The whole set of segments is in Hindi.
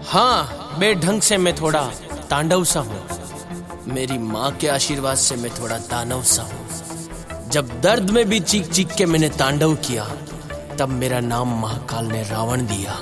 हाँ, बेढंग से मैं थोड़ा तांडव सा हूँ। मेरी माँ के आशीर्वाद से मैं थोड़ा दानव सा हूँ। जब दर्द में भी चीख चीख के मैंने तांडव किया, तब मेरा नाम महाकाल ने रावण दिया।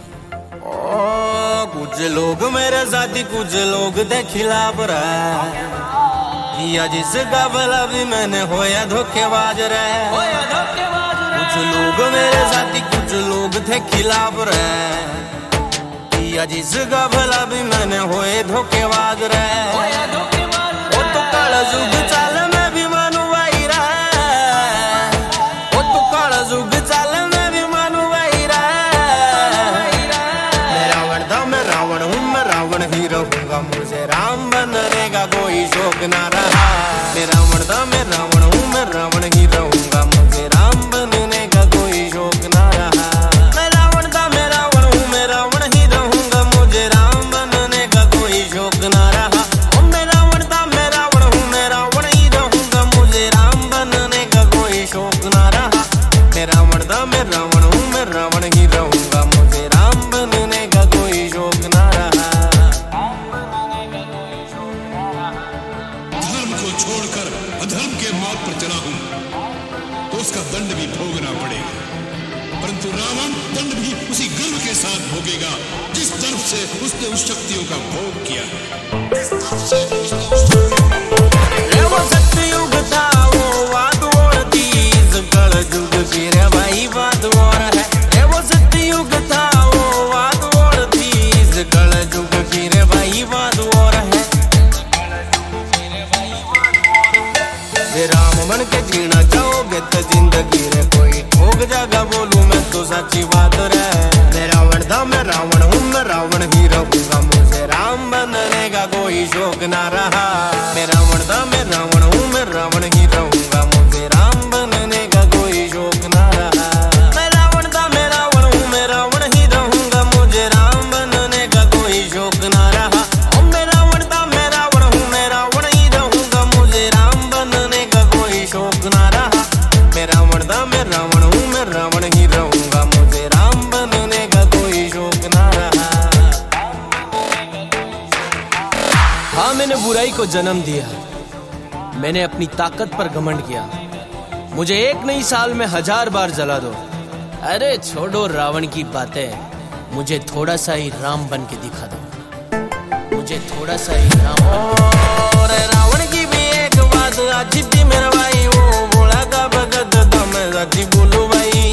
कुछ लोग मेरे साथी, कुछ लोग थे खिलाफ रहे, या जिसका भला भी मैंने होया धोखेबाज रहे। कुछ लोग मेरे साथी, कुछ लोग थे खिलाफ रहे, या जिसका भला भी मैंने होए धोखेबाज रहे। वो तो काला जुग चाल में भी मानू भाई रहे, वो तो काला जुग चाल में भी मानू भाई रहे। मैं रावण था, मैं रावण हूँ, मैं रावण ही रहूंगा, मुझे राम बनने का कोई शौक ना रहा। मैं रावण था, मैं रावण हूँ, मैं रावण ही रहूंगा, मुझे राम बनने का कोई शौक ना रहा। मैं रावण था, मैं रावण हूँ, मैं रावण ही रहूंगा, मुझे राम बनने का कोई शौक ना रहा। मैं रावण था, मैं रावण हूँ, मैं रावण ही रहूंगा, मुझे राम बनने का कोई शौक ना रहा। मैं रावण था, मैं रावण हूँ, मैं रावण ही रहूंगा, मुझे राम बनने का कोई शौक ना रहा। धर्म को छोड़कर अधर्म के मार्ग पर चला हूं तो उसका दंड भी भोगना पड़ेगा, परंतु रावण दंड भी उसी गर्व के साथ भोगेगा जिस तरफ से उसने उस शक्तियों का भोग किया। वो सत्युग था, वो बात और थी, इस कल युग की रे भाई बात और है। वो सत्युग था, वो बात और थी, इस कल युग की रे भाई बात और है। वे राम बन के जीना चाहोगे तो जिंदगी रे कोई ठोक जागा, बोलूं मैं तो सच्ची बात रे। मैं रावण था, मैं रावण हूँ, मैं रावण ही रहूंगा, मुझे राम बनने का कोई शौक ना रहा। मैं रावण था, मैं रावण हूँ, मैं रावण ही रहूंगा, मुझे राम बनने का कोई शौक ना रहा। मैं रावण था, मैं रावण हूँ, मैं रावण ही रहूंगा, मुझे राम बनने का कोई शौक ना रहा। मैं रावण था, मैं रावण हूँ, मैं रावण ही रहूंगा, मुझे राम बनने का कोई शौक ना रहा। मैं रावण था, मैं रावण हूँ, मैं रावण ही रहूंगा, मुझे राम बनने का कोई शौक ना रहा। हाँ, मैंने बुराई को जन्म दिया, मैंने अपनी ताकत पर घमंड किया। मुझे एक नहीं साल में 1000 बार जला दो। अरे छोड़ो रावण की बातें, मुझे थोड़ा सा ही राम बन के दिखा दो, मुझे थोड़ा सा ही राम और रावण की भी एक बात अच्छी थी मेरा भाई, वो बोला का भगत था, मैं सच्ची बोलूं भाई।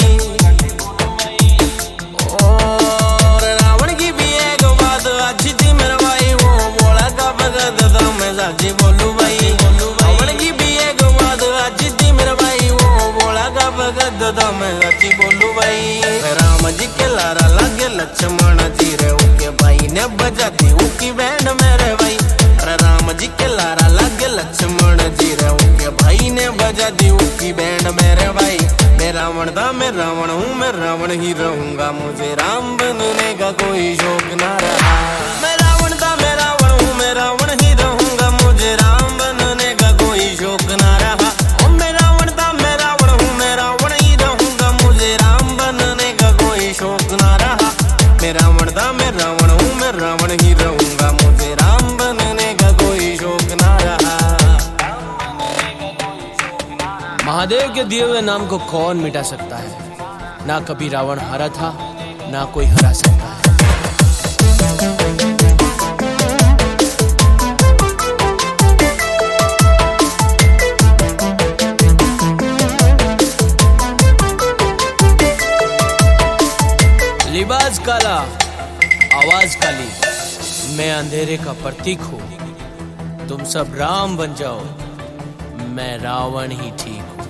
और रावण की भी एक बात अच्छी थी मेरा भाई, वो बोला का भगत था, मैं सच्ची बोलूं भाई। रावण की भी एक बात अच्छी थी मेरा भाई, वो बोला का भगत था, मैं सच्ची बोलूं भाई। राम जी के लारा लागे लक्ष्मण जी रे, उनके भाई ने बजा दी उनकी बैंड मेरे भाई। अरे राम जी के लारा लागे लक्ष्मण जी रे, उनके भाई ने बजा दी उनकी बैंड मेरे भाई। मैं रावण था, मैं रावण हूँ, मैं रावण ही रहूंगा, मुझे राम बनने का कोई शौक ना रहा। मैं रावण था, मैं रावण हूँ, मैं रावण ही रहूंगा, मुझे राम बनने का कोई शौक ना रहा। मैं रावण था, मैं रावण हूँ, मैं रावण ही रहूंगा, मुझे राम बनने का कोई शौक ना रहा। मैं रावण था, मैं रावण हूँ, मैं रावण ही रहूंगा, मुझे राम बनने का कोई शौक ना रहा। महादेव के दिए हुए नाम को कौन मिटा सकता है? ना कभी रावण हारा था, ना कोई हरा सकता है। लिबास काला, आवाज काली, मैं अंधेरे का प्रतीक हूँ। तुम सब राम बन जाओ, मैं रावण ही ठीक हूँ।